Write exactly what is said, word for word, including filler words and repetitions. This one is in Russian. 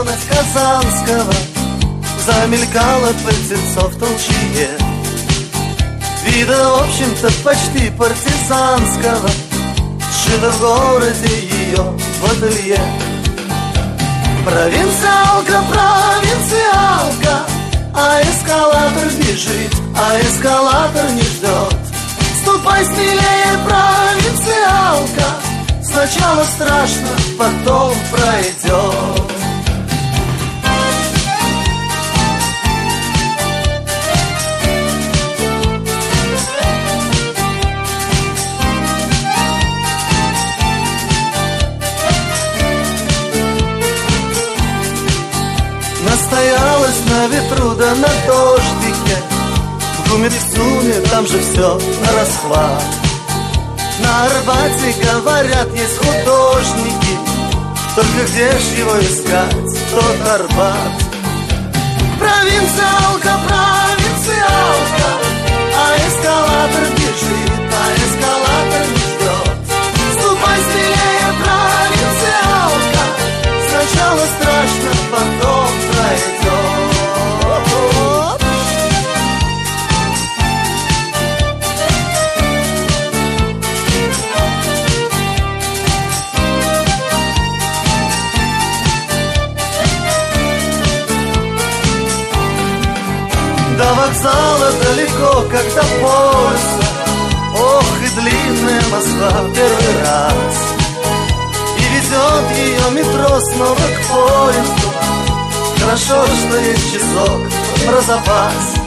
влюбленность Казанского замелькала пыльцецо в толчье. Вида, в общем-то, почти партизанского сшито в городе ее в ателье. Провинциалка, провинциалка, а эскалатор бежит, а эскалатор не ждет. Ступай смелее, провинциалка, сначала страшно, потом пройдет. Настоялась на ветру да на дождике, в гуме, в цуме, там же все нарасхват. На Арбате, говорят, есть художники, только где ж его искать, тот Арбат. Провинциалка, провинциалка, а эскалатор бежит, а эскалатор не ждет. Ступай смелее, провинциалка, сначала страшно, потом пройдет. До вокзала далеко, как до поезда. Ох, и длинная Москва в первый раз. И везет ее метро снова к поезду. Хорошо, что есть часок про запас.